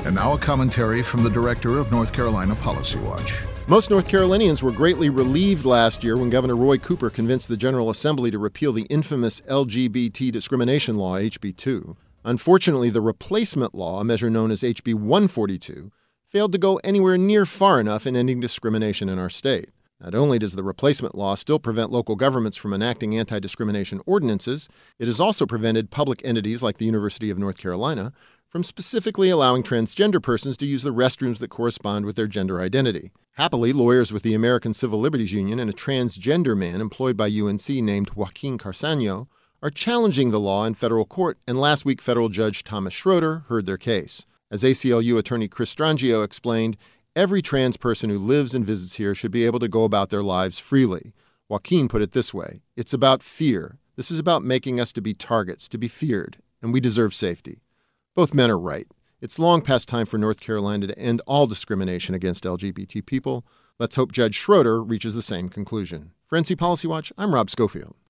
And now a commentary from the director of North Carolina Policy Watch. Most North Carolinians were greatly relieved last year when Governor Roy Cooper convinced the General Assembly to repeal the infamous LGBT discrimination law, HB 2. Unfortunately, the replacement law, a measure known as HB 142, failed to go anywhere near far enough in ending discrimination in our state. Not only does the replacement law still prevent local governments from enacting anti-discrimination ordinances, it has also prevented public entities like the University of North Carolina from specifically allowing transgender persons to use the restrooms that correspond with their gender identity. Happily, lawyers with the American Civil Liberties Union and a transgender man employed by UNC named Joaquin Carçaño are challenging the law in federal court, and last week federal judge Thomas Schroeder heard their case. As ACLU attorney Chris Strangio explained, every trans person who lives and visits here should be able to go about their lives freely. Joaquin put it this way: it's about fear. This is about making us to be targets, to be feared, and we deserve safety. Both men are right. It's long past time for North Carolina to end all discrimination against LGBT people. Let's hope Judge Schroeder reaches the same conclusion. For NC Policy Watch, I'm Rob Schofield.